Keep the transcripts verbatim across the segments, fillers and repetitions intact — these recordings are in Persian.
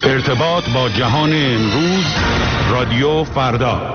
ارتباط با جهان امروز، رادیو فردا.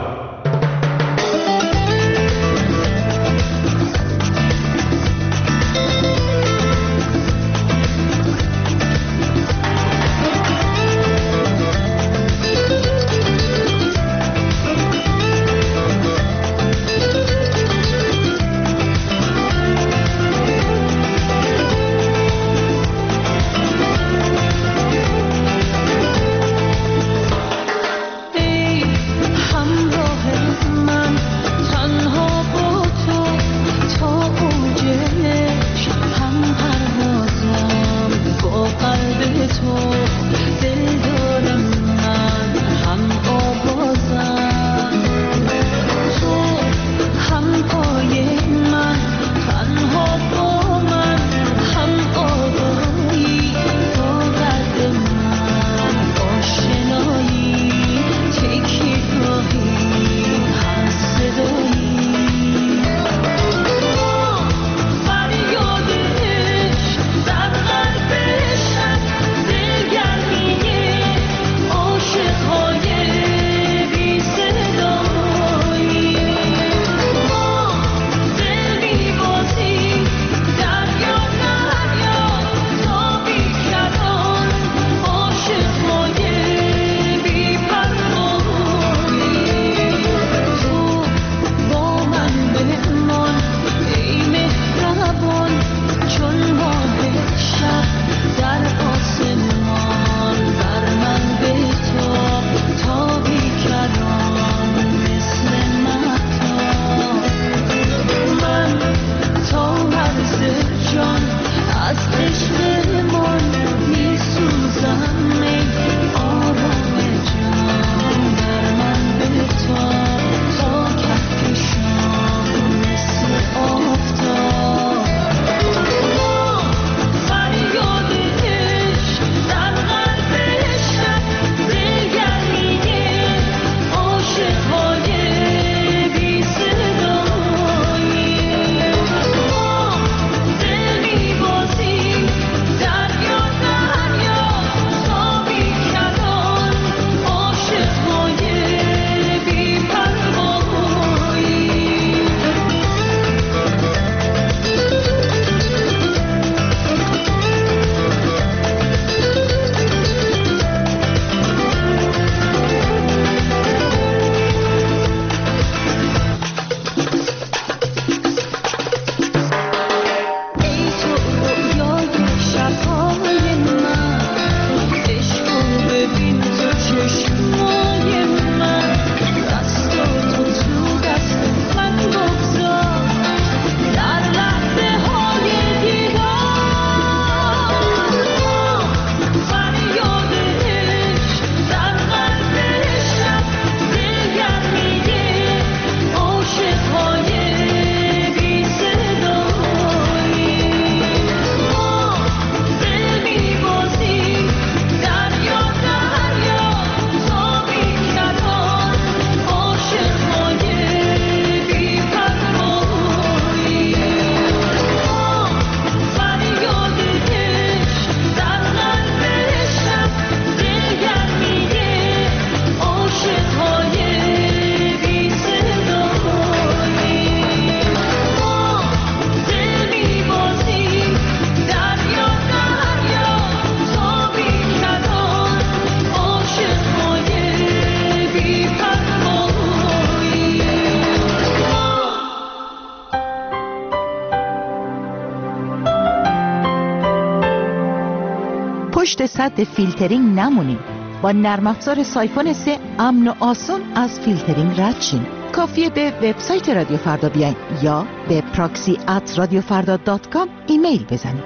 پشت سد فیلترینگ نمونید. با نرم افزار سایفون سه امن و آسان از فیلترینگ رد شین. کافیه به وبسایت رادیو فردا بیاین یا به پراکسی ات رادیو فردا دات کام ایمیل بزنید.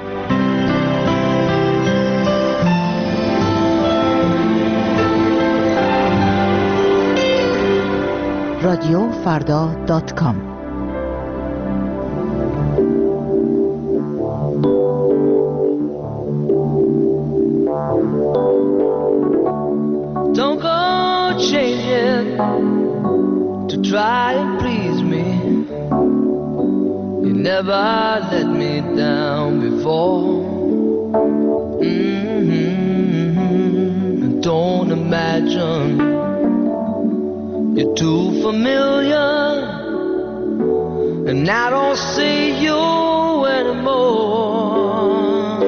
رادیو فردا دات کام. Don't go changing to try and please me. You never let me down before. Mm-hmm. Don't imagine you're too familiar, and I don't see you anymore.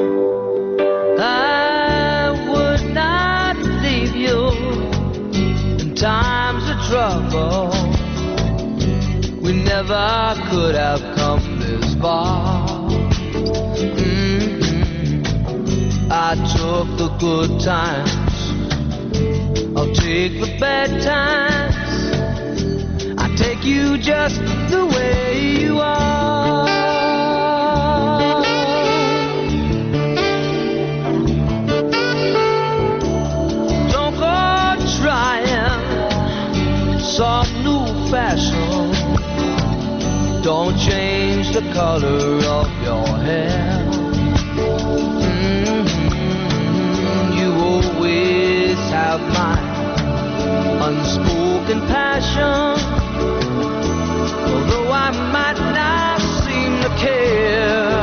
I would not leave you in times of trouble. We never could have come this far. Mm-hmm. I took the good times, I'll take the bad times. I take you just the way you are. Don't go trying some new fashion. Don't change the color of your hair. Mm-hmm. You always have my unspoken passion. Although I might not seem to care,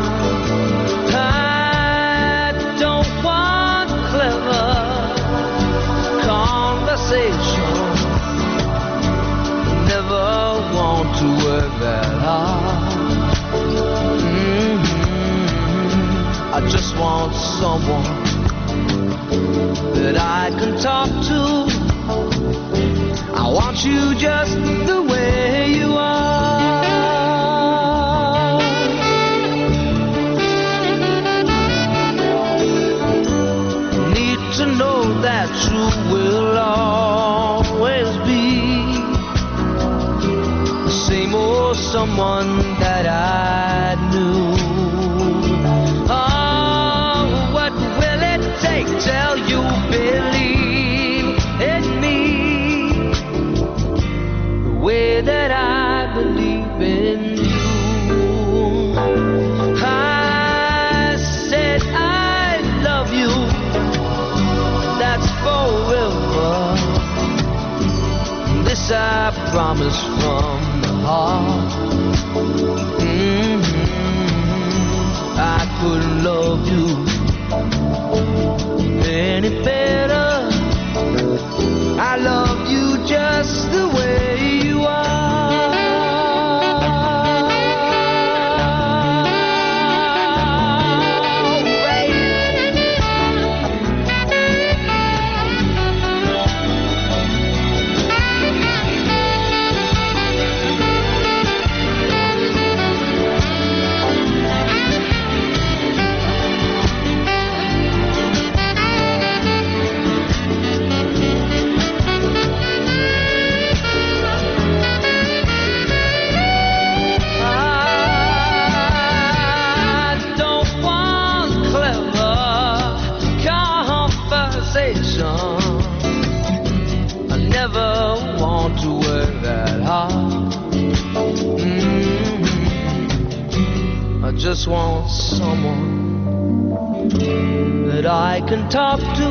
I don't want clever conversation. Never want to work that hard. Mm-hmm. I just want someone that I can talk to. I want you just the way you are. Need to know that you will always be the same old someone that I knew. Oh, what will it take till you believe in me the way that I believe in you? I said I love you, that's forever. This I promise from the heart. Mm-hmm. I couldn't love you any better. I love you just the way you are. I never want to work that hard. Mm-hmm. I just want someone that I can talk to.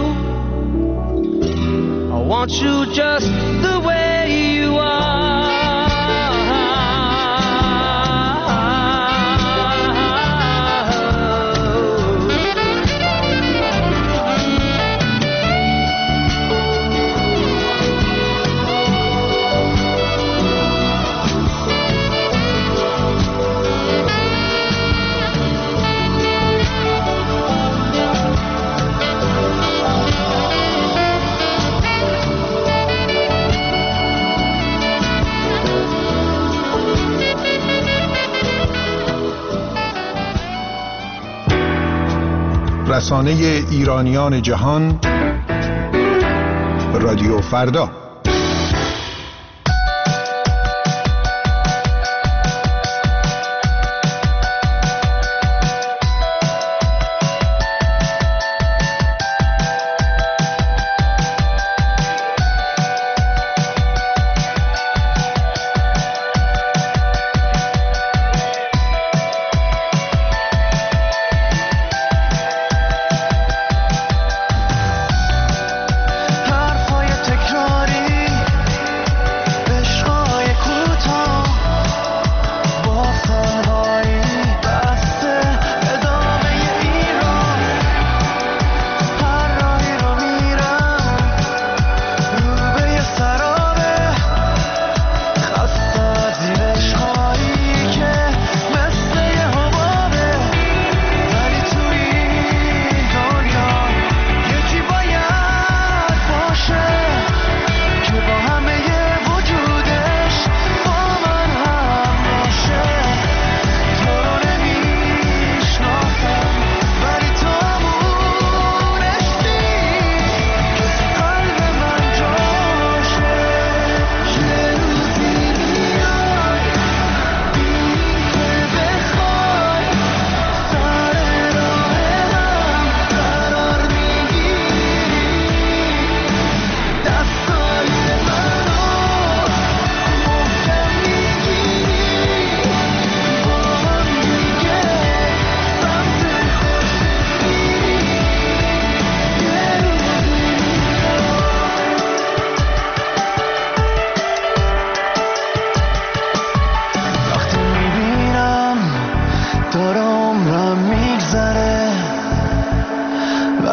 I want you just the way you are. رسانه ایرانیان جهان رادیو فردا. حرفای تکراری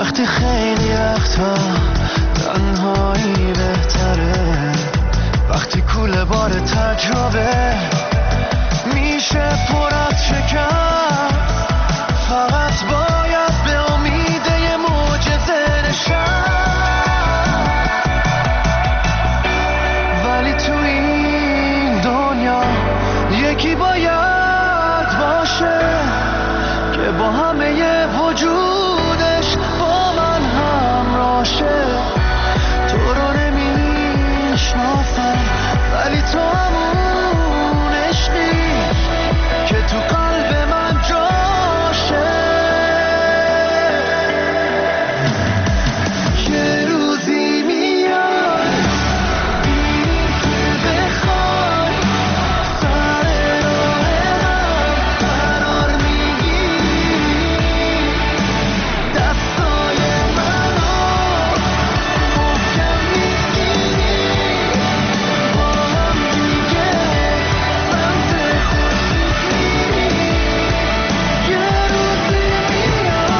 وقتی خیلی وقتا تنهایی بهتره، وقتی کوله بار تجربه میشه پرت شکن، فقط باید به امید یه معجزه نشن. ولی تو این دنیا یکی باید باشه که با همه ی وجودش با من همراشه. تو رو نمیشناسم ولی تو همون عشقی که تو قلب من جاشه. یه روزی میاد این که بخوای سر راه من قرار میگیری، دستای منو محکم میگیری، با هم دیگه سمت خورشید میریم. یه روزی میاد.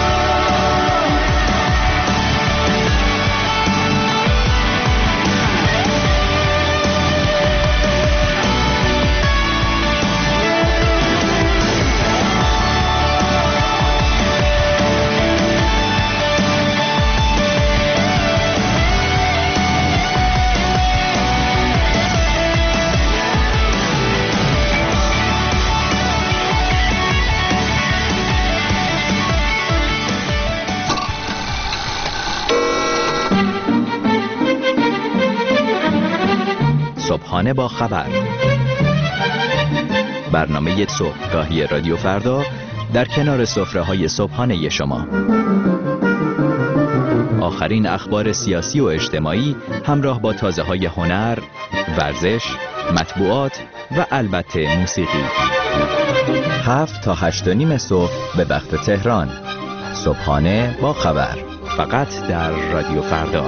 صبحانه با خبر، برنامه صبحگاهی رادیو فردا در کنار سفره‌های صبحانه شما. آخرین اخبار سیاسی و اجتماعی همراه با تازه‌های هنر، ورزش، مطبوعات و البته موسیقی. هفت تا هشت و نیم صبح به وقت تهران. صبحانه با خبر، فقط در رادیو فردا.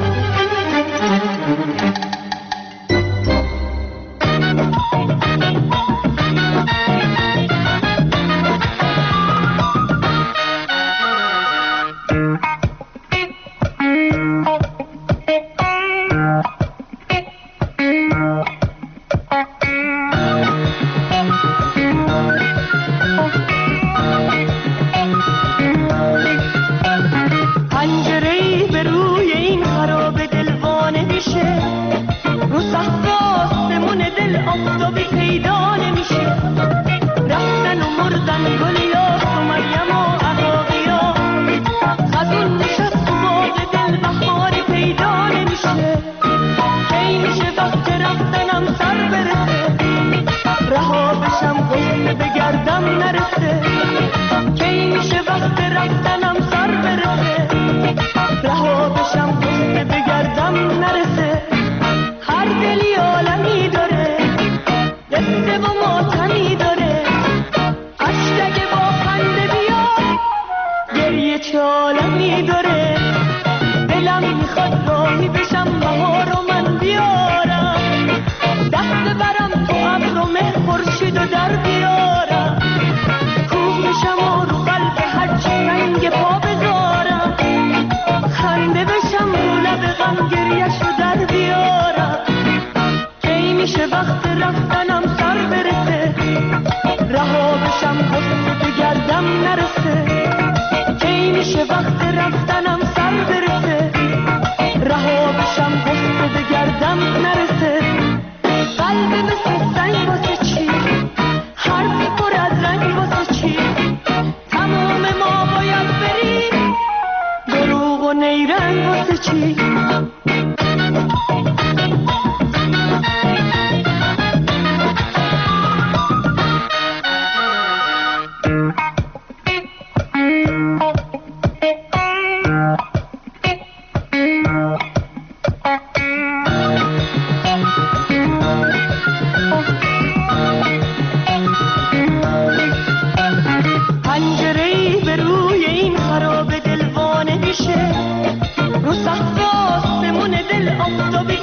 پنجره‌ای به روی این خراب دلوانه میشه، رو سقف آسمون دل آفتابی پیدا نمیشه. رفتن و مردن گلیاس و مریم و عراقیا، خزون نشست و باغ دل بهاری پیدا نمیشه. کی میشه وقت رفتنم سر برسه، رها بشم غصه بگردم نرسه. کی میشه وقت رفتنم سر برسه، رها بشم غصه بگردم نرسه. هر دلی عالمی داره، قصه و ماتمی داره. اشک اگه با خنده بیاد، گریه چه عالمی داره. دلم میخواد راهی بشم بهار و من بیارم، دست برم تو ابر و مه خورشید و در بیارم. کوه بشم و رو قلب هرچی رنگ پا بذارم، خنده بشم رو لب غم گریه‌شو در بیارم. کی میشه وقت رفتنم سر برسه، رها بشم غصه بگردم نرسه. کی میشه وقت رفتنم سر برسه، رها بشم غصه بگردم نرسه. قلب مثل سنگ واسه چی، حرف پر از رنگ واسه چی. تمام ما باید بریم، دروغ و نیرنگ واسه چی. پنجره‌ای به روی این خراب دلوانه میشه، رو سقف آسمون دل آفتابی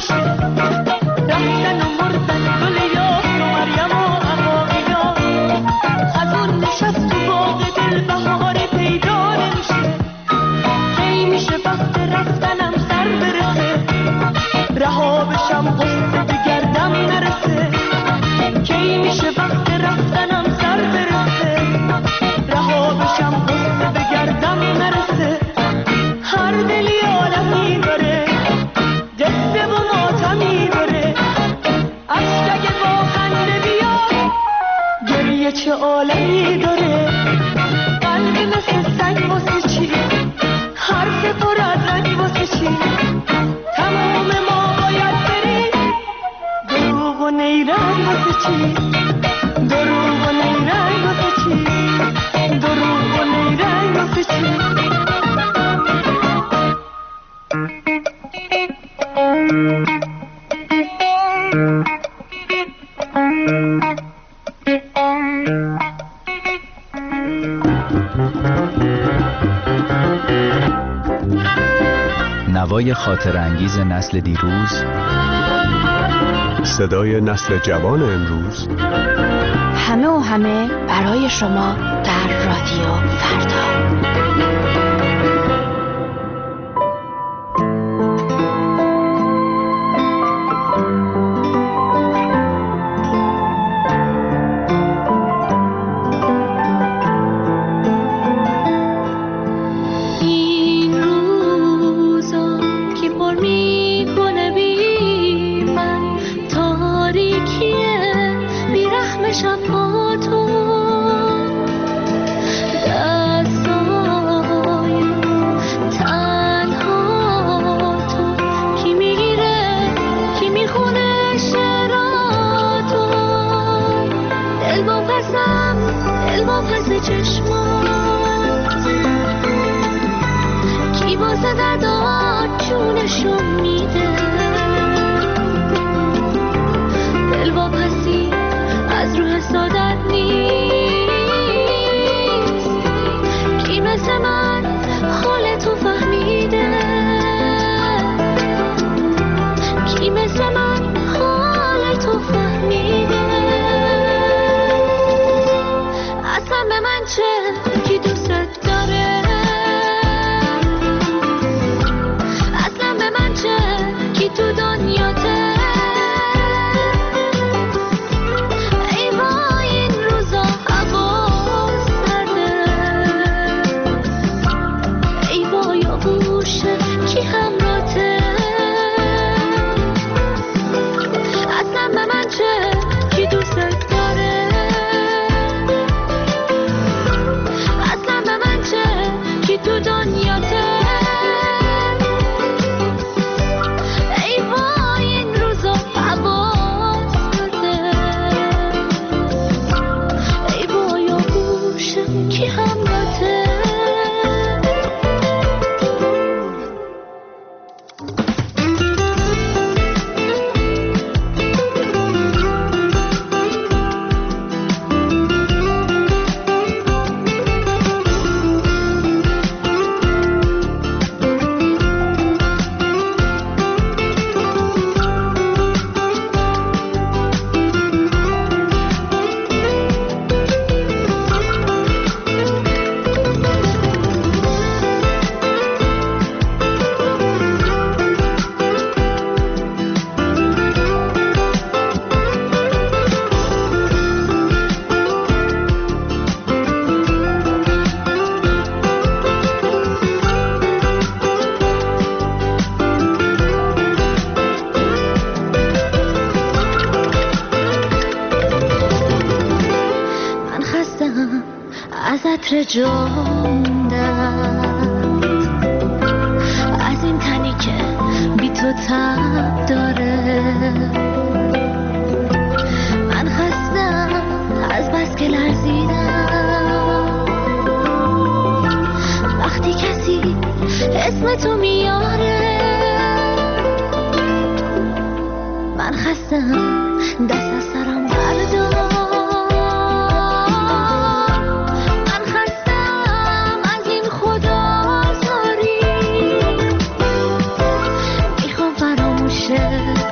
میشه. رفتن و مردن گل یاس و مریم و عقاقیا، از اون نشست تو باغ دل بهاری پیدا نمیشه. کی میشه وقت رفتنم سر برسه، رها بشم قصه بگردم نرسه. کی میشه وقت رفتنم سر برسه، رها بشم قصه بگردم نرسه. هر دلی عالمی داره، قصه و ماتمی داره. اشک با خنده بیا، گریه چه عالمی داره. قلب مثل سنگ واسه چی، حرف پر از رنگ واسه چی. تمام ما باید بریم، دروغ و نیرنگ واسه چی. دروغ و نیرنگ واسه چی. دروغ و نیرنگ واسه چی. نوای خاطر انگیز نسل دیروز، صدای نسل جوان امروز، همه و همه برای شما در رادیو فردا. عطر جاندم از این تنی که بی تو تب داره. من خستم از بس که لرزیدم وقتی کسی اسم تو میاره. من خستم دست از سرم بردار. Yeah.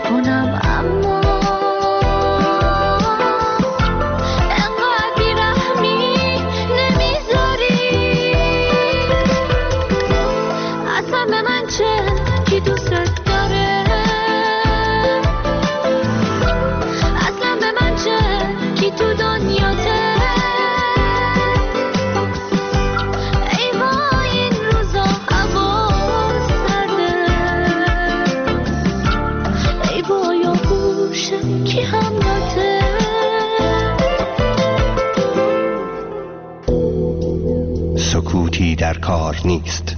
در کار نیست.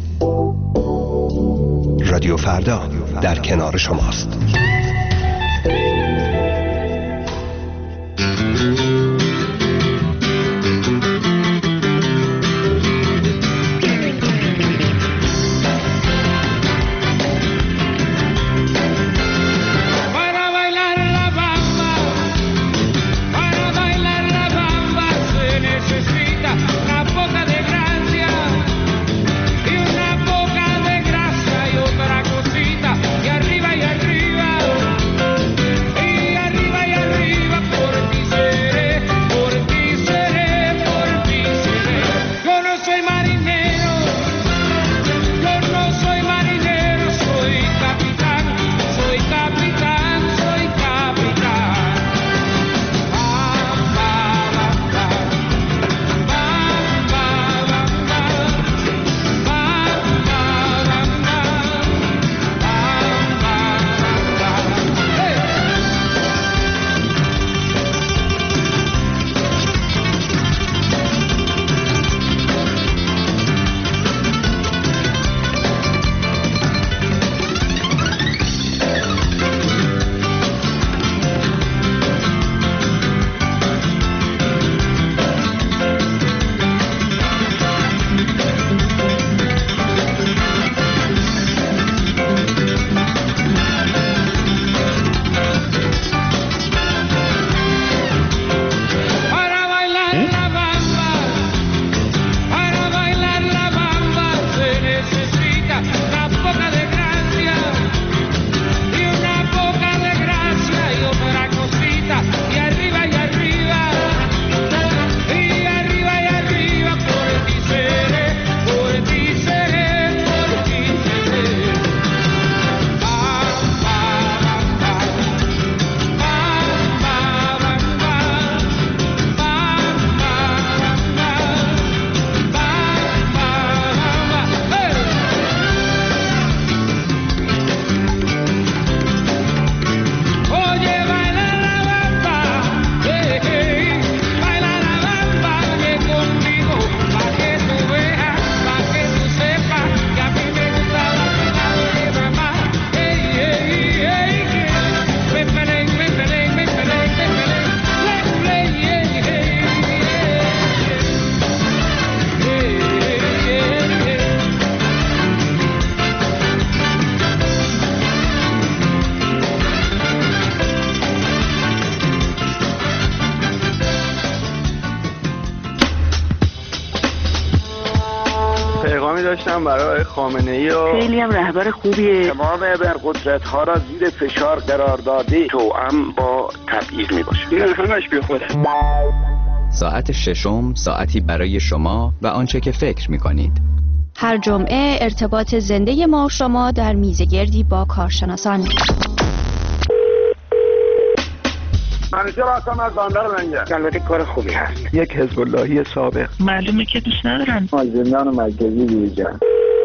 رادیو فردا در کنار شماست. داشتم برای خامنه‌ای و خیلی هم رهبر خوبیه. تمام ابرقدرت‌ها را زیر فشار قرار داده توأم با تبعیض میباشه. این همش بی خوده. ساعت ششم ساعتی برای شما و آنچه که فکر می‌کنید. هر جمعه ارتباط زنده ما و شما در میزگردی با کارشناسان. منیجر هستم از بندر لنگر. البته کار خوبی هست. یک حزب اللهی سابق. معلومه که دوست ندارن. زندان مرکزی دیجان.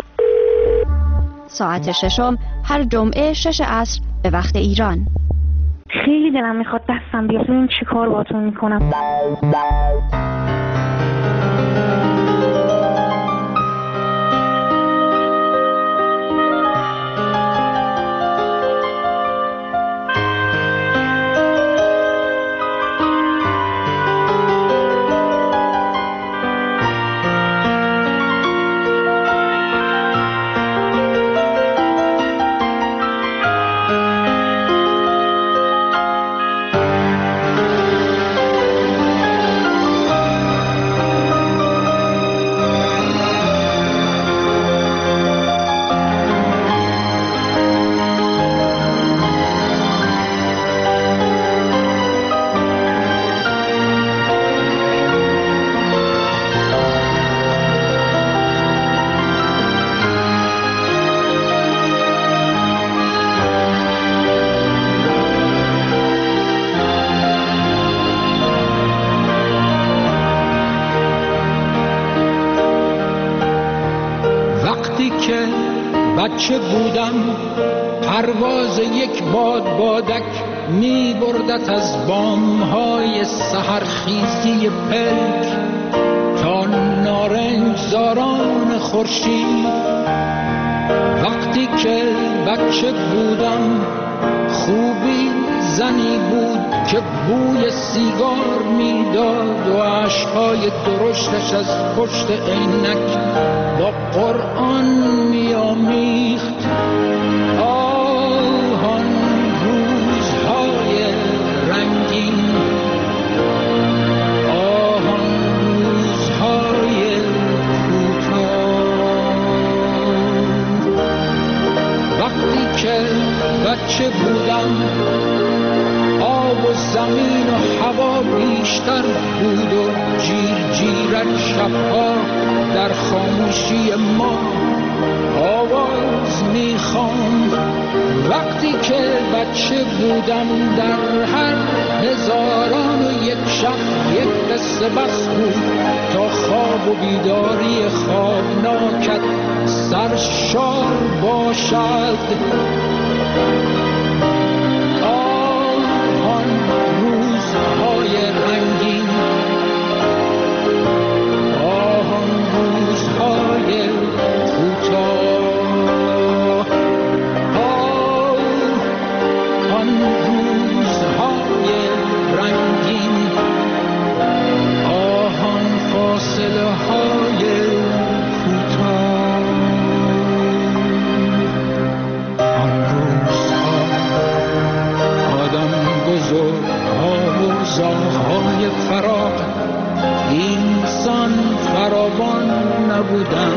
ساعت ششم هر جمعه شش عصر به وقت ایران. خیلی دلم میخواد دستم بیاد ببین چی کار باهاتون میکنم. بچه بودم پرواز یک باد بادک می بردت از بامهای سحرخیزی پلک تا نارنجزاران خورشید. وقتی که بچه بودم خوبی زنی بود که بوی سیگار میداد و عشقای درشتش از پشت عینک با قرآن میامیخت. آهان روزهای رنگین، آهان روزهای کوتاه. وقتی که بچه بودم آب و زمین و هوا بیشتر بود و جیر جیرک شبها در خاموشی ما آواز میخواند. وقتی که بچه بودم در هر هزاران و یک شب یک قصه بس بود تا خواب و بیداری خوابناکت سرشار باشد. آن روزهای رنگین، آن روزهای کوتاه، آن روزهای رنگین، آن فاصله های کوتاه، آن روزها آدم بزرگ ها و زاغ‌های فراق اینسان فراوان نبودن.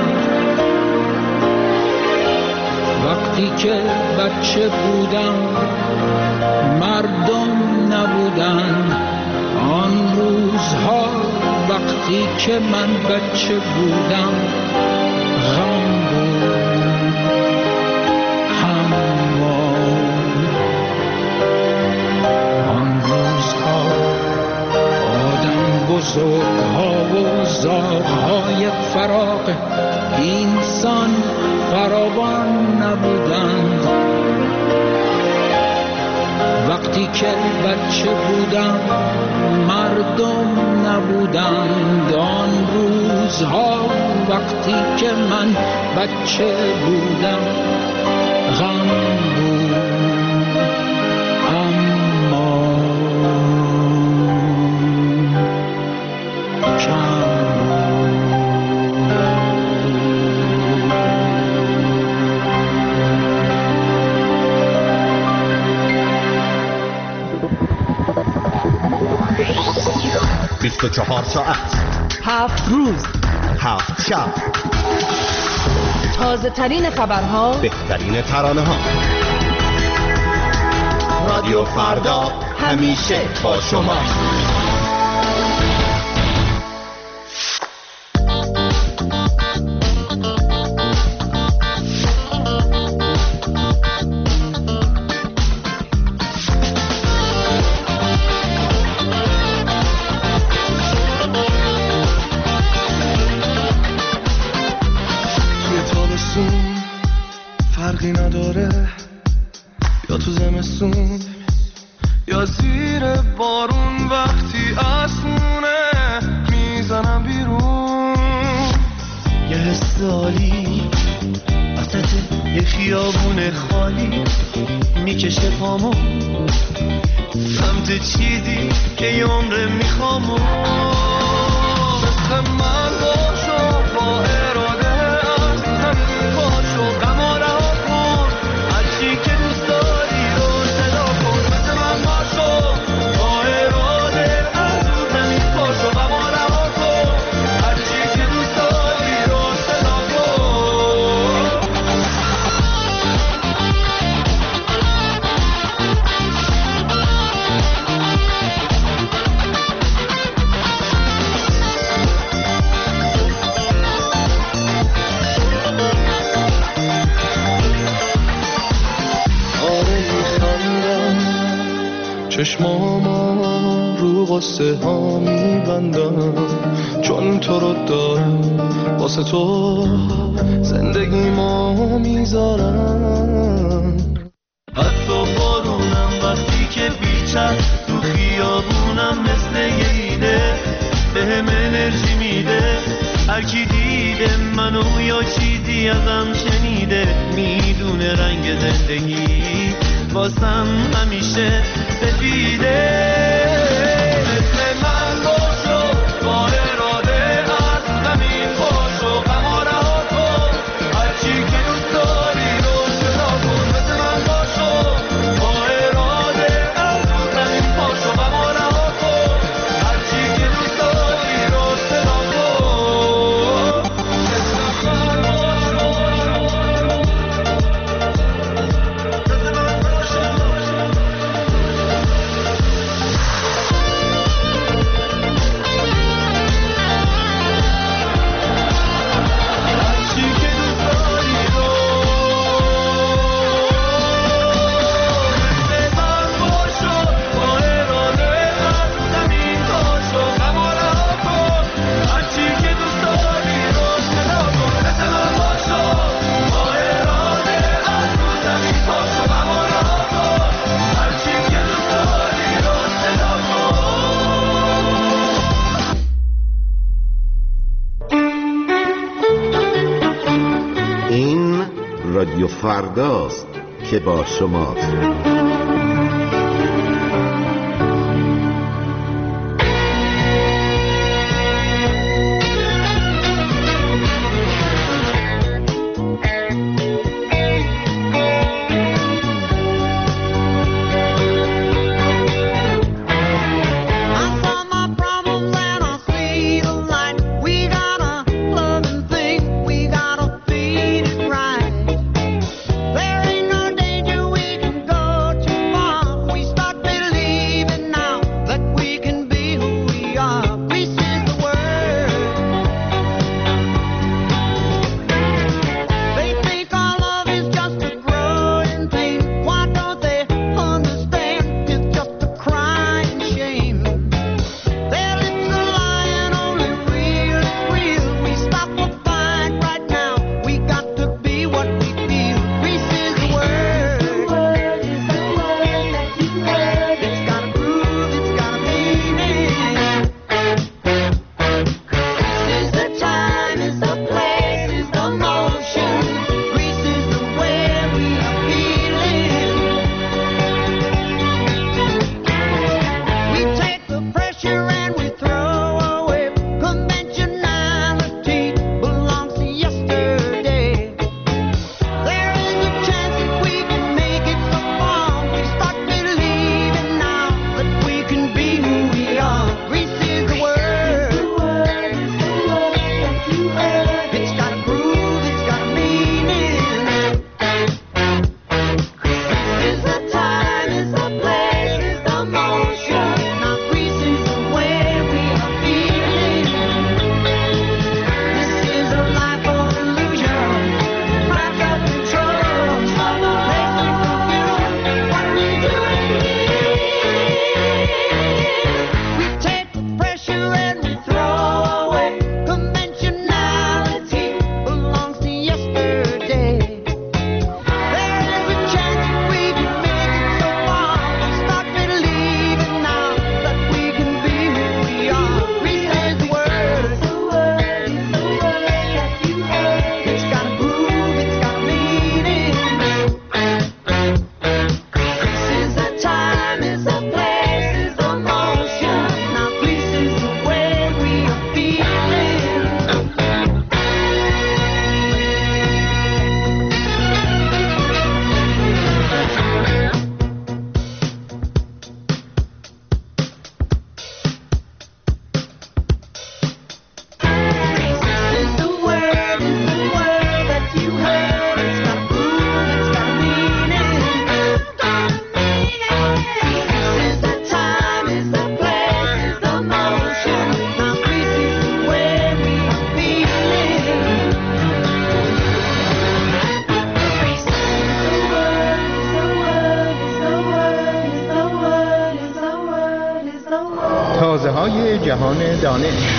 وقتی که بچه بودم مردم نبودن. آن روزها وقتی که من بچه بودم غم بود، هموار. آن روزها آدم بزرگها و زاغ‌های فراق اینسان فراوان نبودند. وقتی که بچه بودم مردم نبودند. آن روزها وقتی که من بچه بودم غم بود، اما کم بیست و چهار ساعت، هفت روز، هفت شب، تازه ترین خبرها، بهترین ترانه ها. رادیو فردا همیشه با شما. فرقی نداره یا تو زمستون یا زیر بارون، وقتی اسمونه میزنم بیرون. یه حس عالی وسط یه خیابون خالی میکشه پامو سمت چیزی که یه عمره میخوامو. مثل من باشو با اراده از همین پاشو غم رها کن، هرچی که دوست داری رو صدا کن. مثل من باشو با اراده از همین پاشو غم رها کن، هرچی که دوست داری رو صدا کن. چشماما رو قصه ها میبندم، چون تو رو دارم واسه تو زندگی ما میذارم. حتی بارونم وقتی که بیچم تو خیابونم مثل یه ایده بهم انرژی میده. هر چیزی ازم شنیده، میدونه رنگ زندگی واسم همیشه سفیده. مثل من باشو با اراده از زمین باشو، غم رها کن، هرچی که دوست داری رو صدا کن. مثل من باشو با اراده از زمین باشو، غم رها کن، هرچی که دوست داری رو صدا کن. مثل من باشو. رادیو فرداست که با شماست. تازه‌های جهان دانش.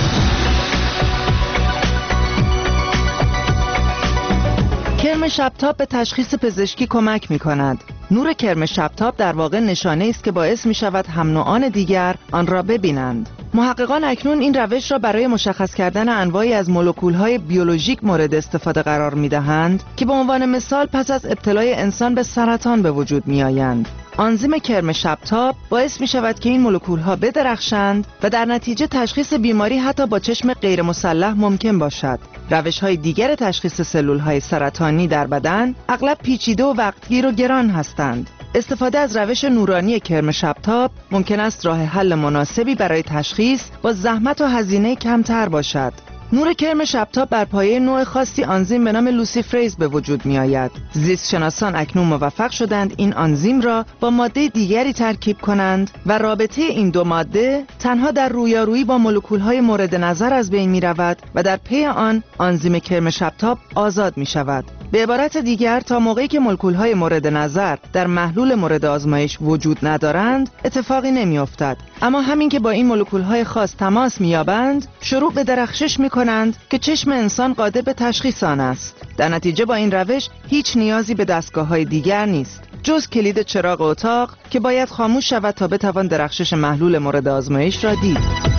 کرم شبتاب به تشخیص پزشکی کمک می کند. نور کرم شبتاب در واقع نشانه است که باعث می شود هم نوعان دیگر آن را ببینند. محققان اکنون این روش را برای مشخص کردن انواعی از مولکول‌های بیولوژیک مورد استفاده قرار می‌دهند که به عنوان مثال پس از ابتلای انسان به سرطان به وجود می‌آیند. آنزیم کرم شبتاب باعث می‌شود که این مولکول‌ها بدرخشند و در نتیجه تشخیص بیماری حتی با چشم غیر مسلح ممکن باشد. روش‌های دیگر تشخیص سلول‌های سرطانی در بدن اغلب پیچیده و وقتگیر و گران هستند. استفاده از روش نورانی کرم شبتاب ممکن است راه حل مناسبی برای تشخیص با زحمت و هزینه کمتر باشد. نور کرم شبتاب بر پایه نوع خاصی آنزیم به نام لوسیفریز به وجود می آید. زیست شناسان اکنون موفق شدند این آنزیم را با ماده دیگری ترکیب کنند و رابطه این دو ماده تنها در رویارویی با مولکول‌های مورد نظر از بین می رود و در پی آن آنزیم کرم شبتاب آزاد می شود. به عبارت دیگر تا موقعی که مولکول‌های مورد نظر در محلول مورد آزمایش وجود ندارند اتفاقی نمی‌افتد، اما همین که با این مولکول‌های خاص تماس می‌یابند شروع به درخشش می‌کنند که چشم انسان قادر به تشخیص آن است. در نتیجه با این روش هیچ نیازی به دستگاه‌های دیگر نیست جز کلید چراغ اتاق که باید خاموش شود تا بتوان درخشش محلول مورد آزمایش را دید.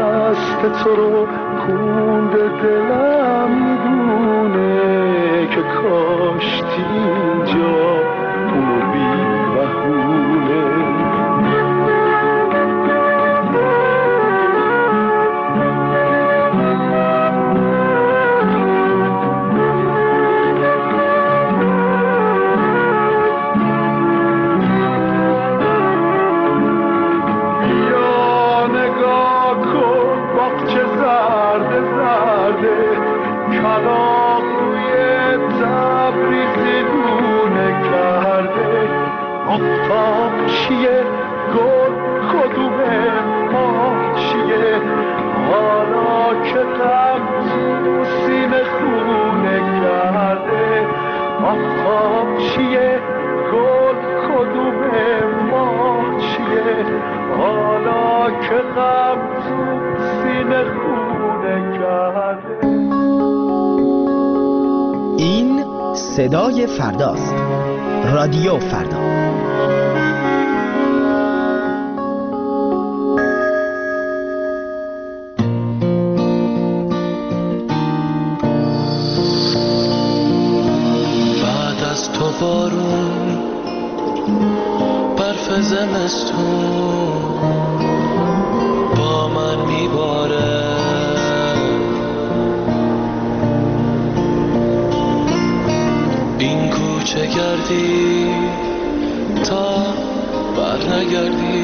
تو رو خونده دلم میدونه که کاشتی اینجا اونو بی بهونه. آفتاب چیه گل کدومه ماه چیه حالا که غم تو سینه خونه کرده. آفتاب چیه گل کدومه ماه چیه حالا که غم تو سینه خونه کرده. این صدای فرداست. رادیو فردا. بارون برف زمستون با من میباره. این کوچه گردی تا بر نگردی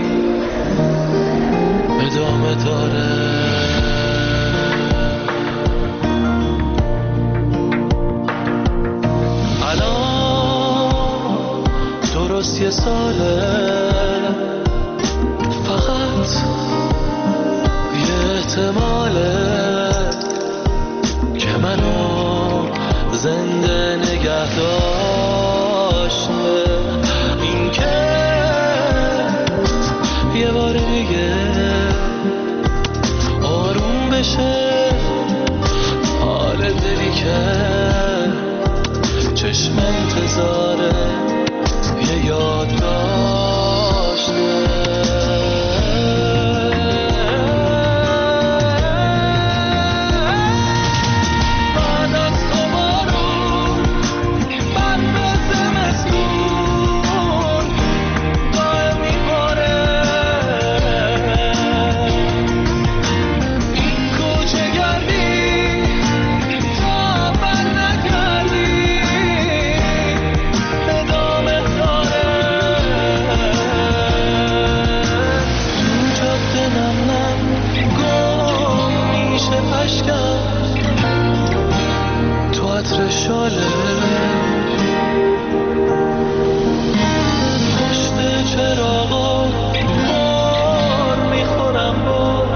ادامه داره. درست یه ساله فقط یه احتماله که منو زنده نگه داشته. این که یه بار دیگه آروم بشه حال دلی که چشم انتظاره یه یاد داشته. بعد از تو بارون برف زمستون دائم میباره. این کوچه گردی تا بر نگردی ادامه داره. تو جاده نم نم گم میشه اشکم تو عطر شاله پشت چراغا بار میخورم بار.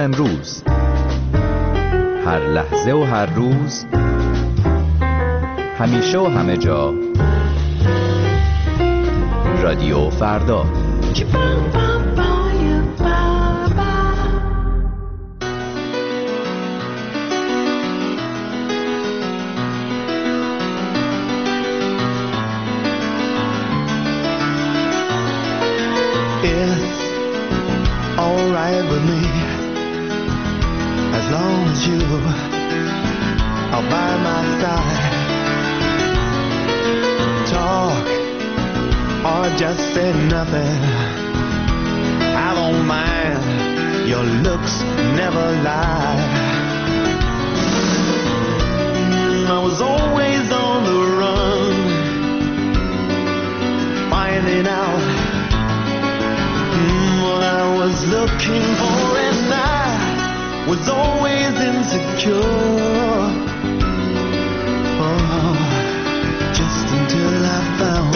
امروز، هر لحظه و هر روز، همیشه و همه جا. رادیو فردا. Alright with me, as long as you are by my side. Talk or just say nothing, I don't mind, your looks never lie. I was always on the run, finding out what I was looking for, and I was always insecure. Oh, just until I found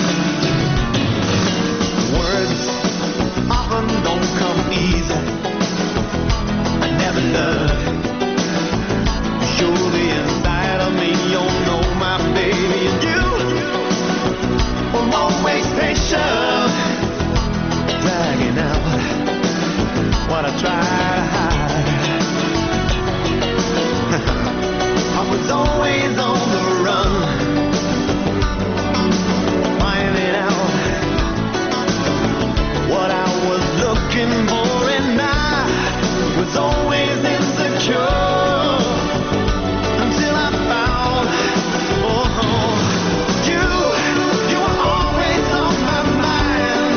words often don't come easy. I never learned to show the inside of me. You know my baby, and you were always patient, dragging out what I try to hide. I was always on the run, finding out what I was looking for, and I was always insecure until I found, oh, you, you were always on my mind.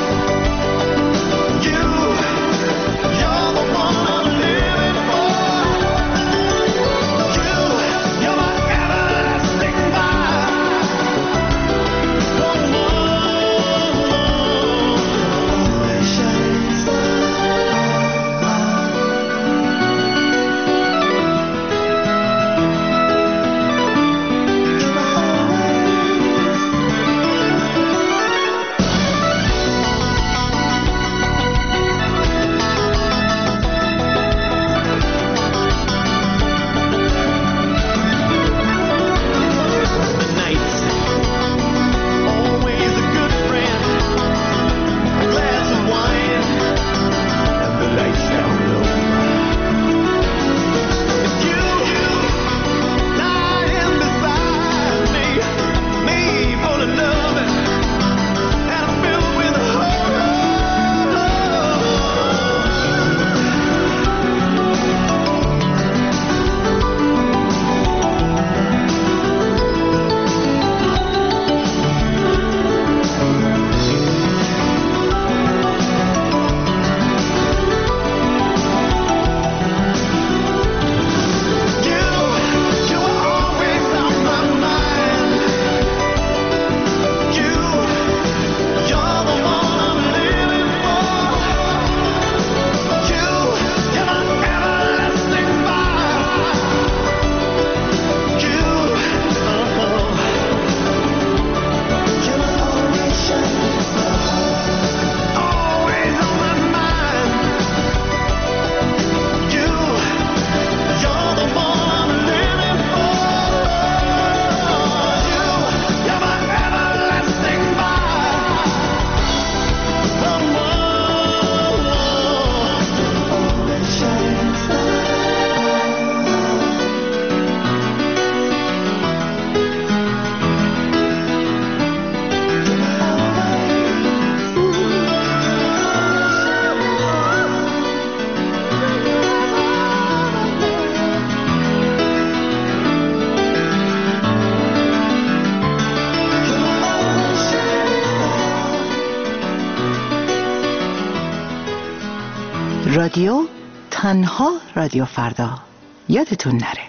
رادیو تنها رادیو فردا، یادتون نره.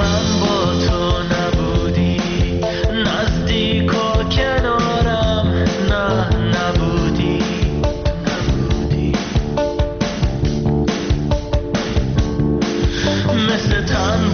من با تو نبودی، نزدیک و کنارم نه نبودی نبودی، مثل تن